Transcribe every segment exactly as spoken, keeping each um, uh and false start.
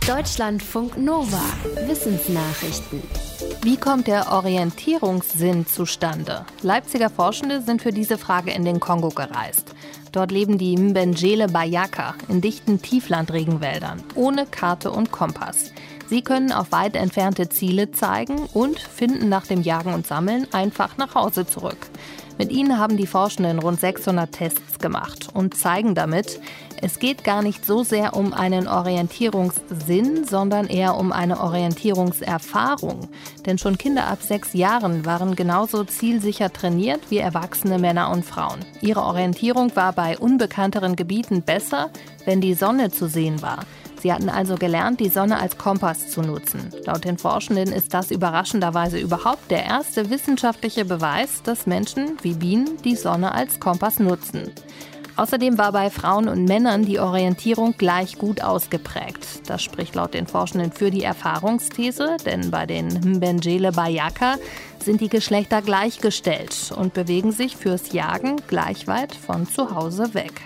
Deutschlandfunk Nova. Wissensnachrichten. Wie kommt der Orientierungssinn zustande? Leipziger Forschende sind für diese Frage in den Kongo gereist. Dort leben die Mbengele Bayaka in dichten Tieflandregenwäldern, ohne Karte und Kompass. Sie können auf weit entfernte Ziele zeigen und finden nach dem Jagen und Sammeln einfach nach Hause zurück. Mit ihnen haben die Forschenden rund sechshundert Tests gemacht und zeigen damit, es geht gar nicht so sehr um einen Orientierungssinn, sondern eher um eine Orientierungserfahrung. Denn schon Kinder ab sechs Jahren waren genauso zielsicher trainiert wie erwachsene Männer und Frauen. Ihre Orientierung war bei unbekannteren Gebieten besser, wenn die Sonne zu sehen war. Sie hatten also gelernt, die Sonne als Kompass zu nutzen. Laut den Forschenden ist das überraschenderweise überhaupt der erste wissenschaftliche Beweis, dass Menschen wie Bienen die Sonne als Kompass nutzen. Außerdem war bei Frauen und Männern die Orientierung gleich gut ausgeprägt. Das spricht laut den Forschenden für die Erfahrungsthese, denn bei den Mbengele Bayaka sind die Geschlechter gleichgestellt und bewegen sich fürs Jagen gleich weit von zu Hause weg.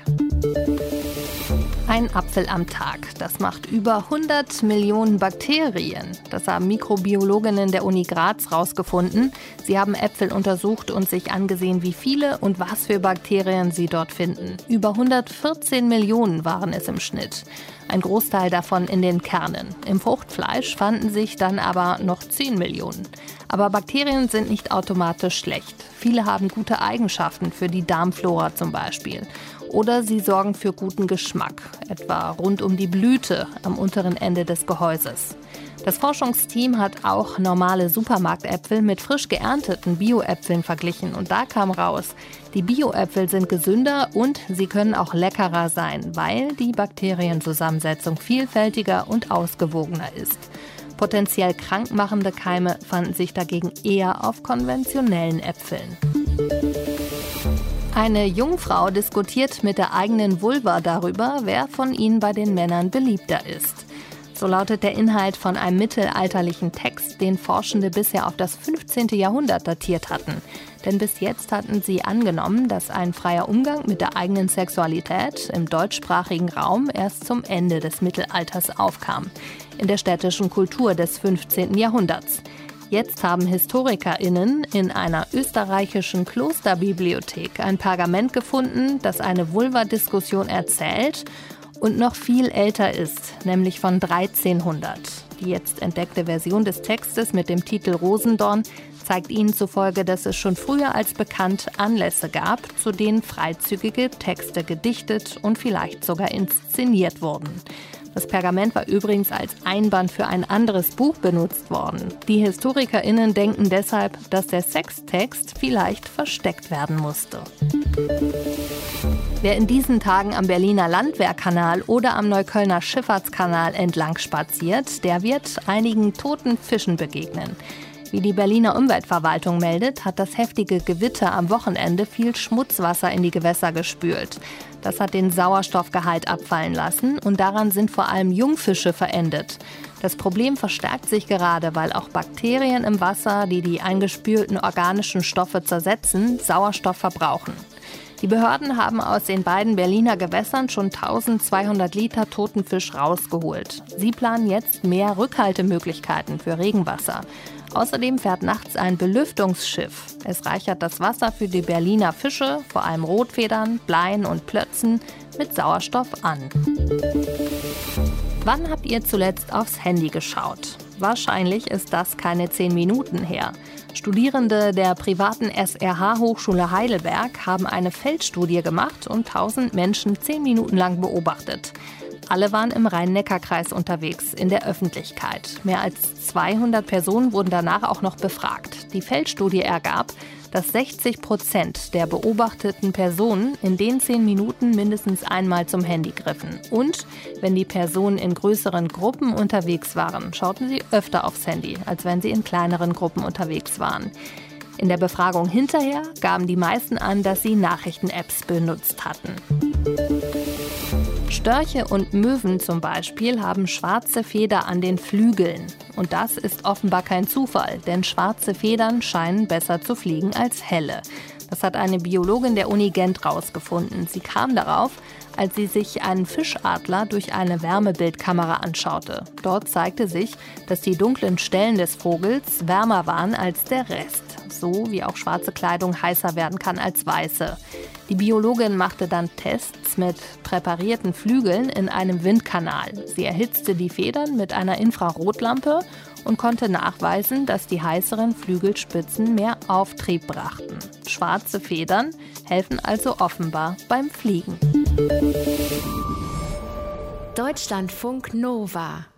Ein Apfel am Tag, das macht über hundert Millionen Bakterien. Das haben Mikrobiologinnen der Uni Graz rausgefunden. Sie haben Äpfel untersucht und sich angesehen, wie viele und was für Bakterien sie dort finden. Über hundertvierzehn Millionen waren es im Schnitt. Ein Großteil davon in den Kernen. Im Fruchtfleisch fanden sich dann aber noch zehn Millionen. Aber Bakterien sind nicht automatisch schlecht. Viele haben gute Eigenschaften für die Darmflora zum Beispiel. Oder sie sorgen für guten Geschmack, etwa rund um die Blüte am unteren Ende des Gehäuses. Das Forschungsteam hat auch normale Supermarktäpfel mit frisch geernteten Bio-Äpfeln verglichen und da kam raus, die Bio-Äpfel sind gesünder und sie können auch leckerer sein, weil die Bakterienzusammensetzung vielfältiger und ausgewogener ist. Potenziell krankmachende Keime fanden sich dagegen eher auf konventionellen Äpfeln. Eine Jungfrau diskutiert mit der eigenen Vulva darüber, wer von ihnen bei den Männern beliebter ist. So lautet der Inhalt von einem mittelalterlichen Text, den Forschende bisher auf das fünfzehnten Jahrhundert datiert hatten. Denn bis jetzt hatten sie angenommen, dass ein freier Umgang mit der eigenen Sexualität im deutschsprachigen Raum erst zum Ende des Mittelalters aufkam, in der städtischen Kultur des fünfzehnten Jahrhunderts. Jetzt haben HistorikerInnen in einer österreichischen Klosterbibliothek ein Pergament gefunden, das eine Vulva-Diskussion erzählt und noch viel älter ist, nämlich von dreizehnhundert. Die jetzt entdeckte Version des Textes mit dem Titel Rosendorn zeigt ihnen zufolge, dass es schon früher als bekannt Anlässe gab, zu denen freizügige Texte gedichtet und vielleicht sogar inszeniert wurden. Das Pergament war übrigens als Einband für ein anderes Buch benutzt worden. Die HistorikerInnen denken deshalb, dass der Sextext vielleicht versteckt werden musste. Wer in diesen Tagen am Berliner Landwehrkanal oder am Neuköllner Schifffahrtskanal entlang spaziert, der wird einigen toten Fischen begegnen. Wie die Berliner Umweltverwaltung meldet, hat das heftige Gewitter am Wochenende viel Schmutzwasser in die Gewässer gespült. Das hat den Sauerstoffgehalt abfallen lassen und daran sind vor allem Jungfische verendet. Das Problem verstärkt sich gerade, weil auch Bakterien im Wasser, die die eingespülten organischen Stoffe zersetzen, Sauerstoff verbrauchen. Die Behörden haben aus den beiden Berliner Gewässern schon eintausendzweihundert Liter toten Fisch rausgeholt. Sie planen jetzt mehr Rückhaltemöglichkeiten für Regenwasser. Außerdem fährt nachts ein Belüftungsschiff. Es reichert das Wasser für die Berliner Fische, vor allem Rotfedern, Bleien und Plötzen, mit Sauerstoff an. Wann habt ihr zuletzt aufs Handy geschaut? Wahrscheinlich ist das keine zehn Minuten her. Studierende der privaten S R H-Hochschule Heidelberg haben eine Feldstudie gemacht und tausend Menschen zehn Minuten lang beobachtet. Alle waren im Rhein-Neckar-Kreis unterwegs, in der Öffentlichkeit. Mehr als zweihundert Personen wurden danach auch noch befragt. Die Feldstudie ergab, dass sechzig Prozent der beobachteten Personen in den zehn Minuten mindestens einmal zum Handy griffen. Und wenn die Personen in größeren Gruppen unterwegs waren, schauten sie öfter aufs Handy, als wenn sie in kleineren Gruppen unterwegs waren. In der Befragung hinterher gaben die meisten an, dass sie Nachrichten-Apps benutzt hatten. Störche und Möwen zum Beispiel haben schwarze Feder an den Flügeln. Und das ist offenbar kein Zufall, denn schwarze Federn scheinen besser zu fliegen als helle. Das hat eine Biologin der Uni Gent rausgefunden. Sie kam darauf, als sie sich einen Fischadler durch eine Wärmebildkamera anschaute. Dort zeigte sich, dass die dunklen Stellen des Vogels wärmer waren als der Rest. So wie auch schwarze Kleidung heißer werden kann als weiße. Die Biologin machte dann Tests mit präparierten Flügeln in einem Windkanal. Sie erhitzte die Federn mit einer Infrarotlampe und konnte nachweisen, dass die heißeren Flügelspitzen mehr Auftrieb brachten. Schwarze Federn helfen also offenbar beim Fliegen. Deutschlandfunk Nova